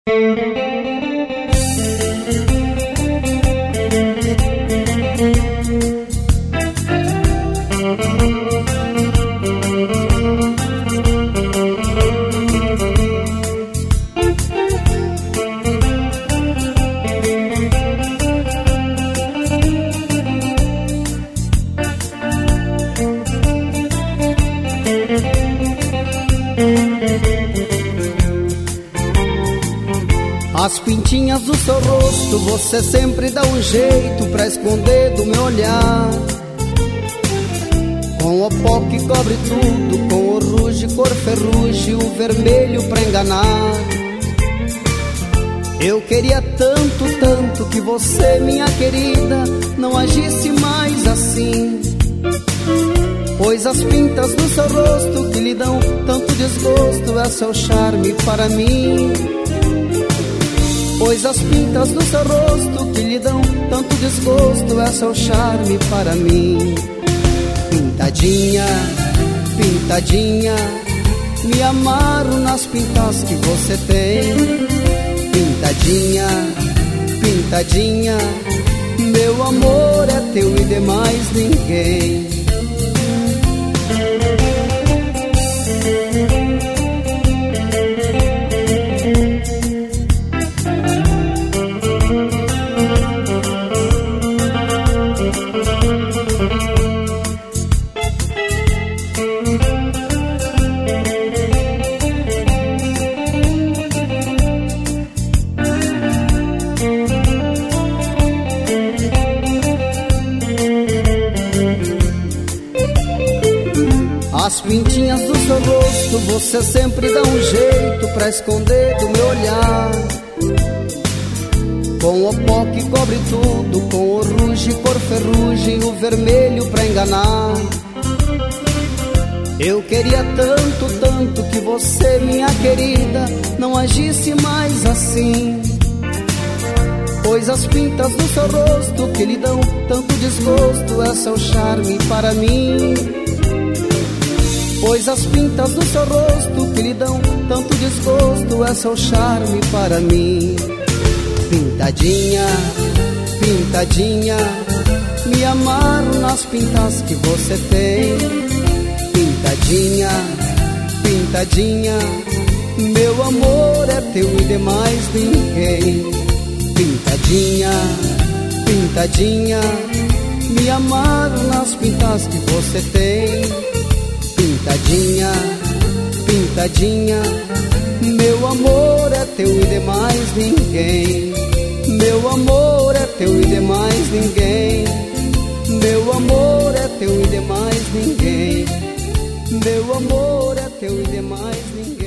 As pintinhas do seu rosto você sempre dá um jeito pra esconder do meu olhar. Com o pó que cobre tudo, com o ruge, cor ferrugem, o vermelho pra enganar. Eu queria tanto, tanto que você, minha querida, não agisse mais assim. Pois as pintas do seu rosto que lhe dão tanto desgosto é seu charme para mim. Pois as pintas do seu rosto que lhe dão tanto desgosto é seu charme para mim. Pintadinha, pintadinha, me amarro nas pintas que você tem. Pintadinha, pintadinha, meu amor é teu e de mais ninguém. As pintinhas do seu rosto você sempre dá um jeito pra esconder do meu olhar. Com o pó que cobre tudo, com o ruge, cor ferrugem, o vermelho pra enganar. Eu queria tanto, tanto que você, minha querida, não agisse mais assim. Pois as pintas do seu rosto que lhe dão tanto desgosto é seu charme para mim. Pois as pintas do seu rosto que lhe dão tanto desgosto é seu charme para mim. Pintadinha, pintadinha, me amarro nas pintas que você tem. Pintadinha, pintadinha, meu amor é teu e de mais ninguém. Pintadinha, pintadinha, me amarro nas pintas que você tem. Pintadinha, pintadinha, meu amor é teu e de mais ninguém. Meu amor é teu e de mais ninguém. Meu amor é teu e de mais ninguém. Meu amor é teu e de mais ninguém.